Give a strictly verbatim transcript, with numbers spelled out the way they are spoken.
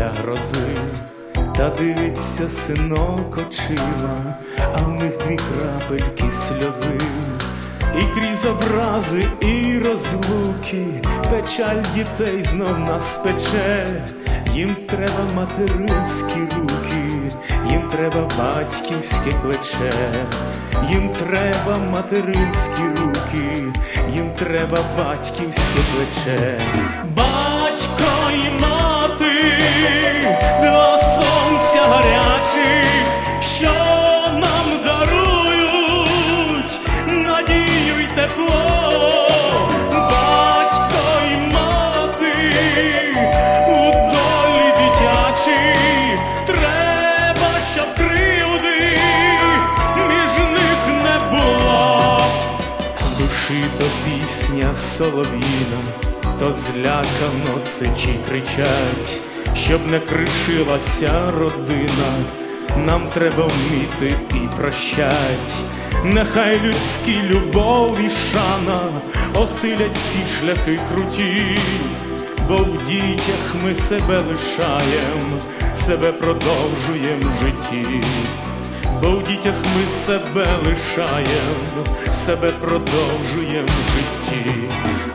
після грози. Та дивиться синок очима, а в них дві крапельки сльози. І крізь образи і розлуки печаль дітей знов нас пече. Їм треба материнські руки, їм треба батьківське плече. Їм треба материнські руки, їм треба батьківське плече. Батько і мати, два сонця гарячих, що нам дарують надію й тепло. Батько і мати у долі дитячій, треба, щоб кривди між них не було. В душі то пісня солов'їна, то злякано сичі кричать, щоб не кришилася родина. Нам треба вміти і прощать. Нехай людські любов і шана осилять всі шляхи круті, бо в дітях ми себе лишаєм, себе продовжуєм в житті. Бо в дітях ми себе лишаєм, себе продовжуєм в житті.